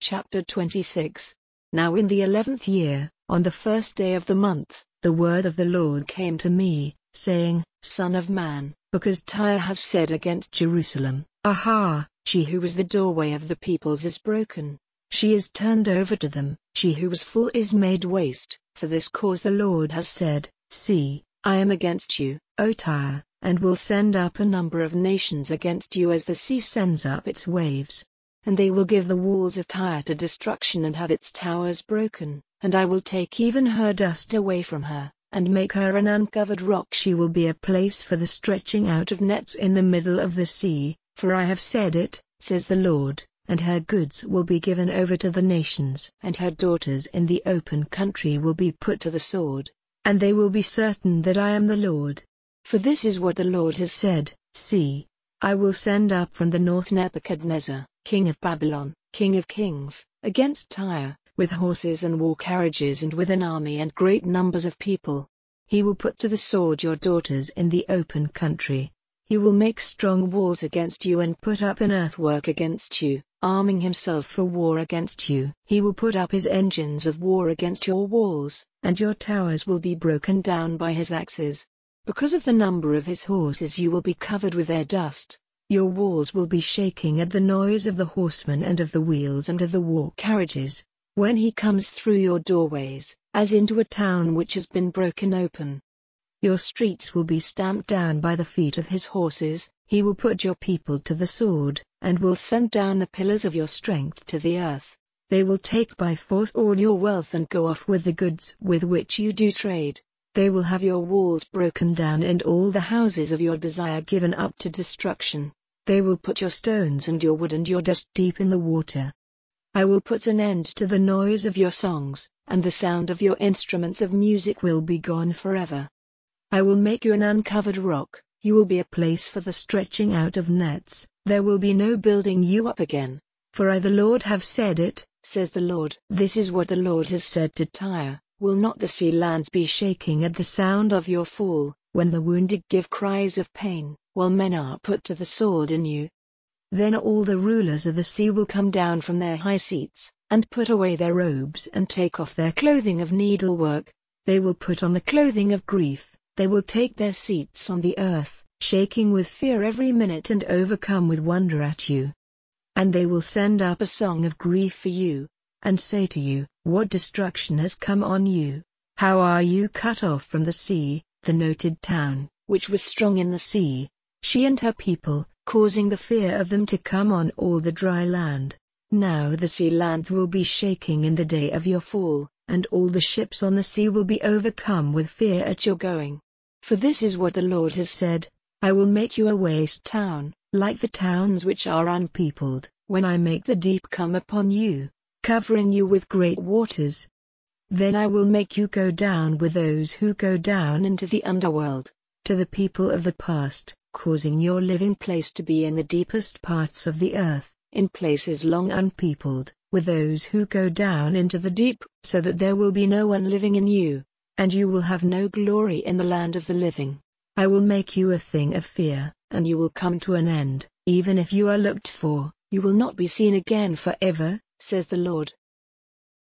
Chapter 26. Now in the 11th year, on the first day of the month, the word of the Lord came to me, saying, Son of man, because Tyre has said against Jerusalem, Aha, she who was the doorway of the peoples is broken. She is turned over to them, she who was full is made waste. For this cause the Lord has said, See, I am against you, O Tyre, and will send up a number of nations against you as the sea sends up its waves. And they will give the walls of Tyre to destruction and have its towers broken, and I will take even her dust away from her, and make her an uncovered rock. She will be a place for the stretching out of nets in the middle of the sea, for I have said it, says the Lord, and her goods will be given over to the nations, and her daughters in the open country will be put to the sword, and they will be certain that I am the Lord. For this is what the Lord has said, See, I will send up from the north Nebuchadnezzar, king of Babylon, king of kings, against Tyre, with horses and war carriages and with an army and great numbers of people. He will put to the sword your daughters in the open country. He will make strong walls against you and put up an earthwork against you, arming himself for war against you. He will put up his engines of war against your walls, and your towers will be broken down by his axes. Because of the number of his horses you will be covered with their dust. Your walls will be shaking at the noise of the horsemen and of the wheels and of the war carriages, when he comes through your doorways, as into a town which has been broken open. Your streets will be stamped down by the feet of his horses. He will put your people to the sword, and will send down the pillars of your strength to the earth. They will take by force all your wealth and go off with the goods with which you do trade. They will have your walls broken down and all the houses of your desire given up to destruction. They will put your stones and your wood and your dust deep in the water. I will put an end to the noise of your songs, and the sound of your instruments of music will be gone forever. I will make you an uncovered rock, you will be a place for the stretching out of nets, there will be no building you up again. For I the Lord have said it, says the Lord. This is what the Lord has said to Tyre. Will not the sea lands be shaking at the sound of your fall, when the wounded give cries of pain, while men are put to the sword in you? Then all the rulers of the sea will come down from their high seats, and put away their robes and take off their clothing of needlework. They will put on the clothing of grief, they will take their seats on the earth, shaking with fear every minute and overcome with wonder at you. And they will send up a song of grief for you, and say to you, What destruction has come on you? How are you cut off from the sea, the noted town, which was strong in the sea, she and her people, causing the fear of them to come on all the dry land. Now the sea lands will be shaking in the day of your fall, and all the ships on the sea will be overcome with fear at your going. For this is what the Lord has said, I will make you a waste town, like the towns which are unpeopled, when I make the deep come upon you, covering you with great waters. Then I will make you go down with those who go down into the underworld, to the people of the past, causing your living place to be in the deepest parts of the earth, in places long unpeopled, with those who go down into the deep, so that there will be no one living in you, and you will have no glory in the land of the living. I will make you a thing of fear, and you will come to an end. Even if you are looked for, you will not be seen again forever, says the Lord.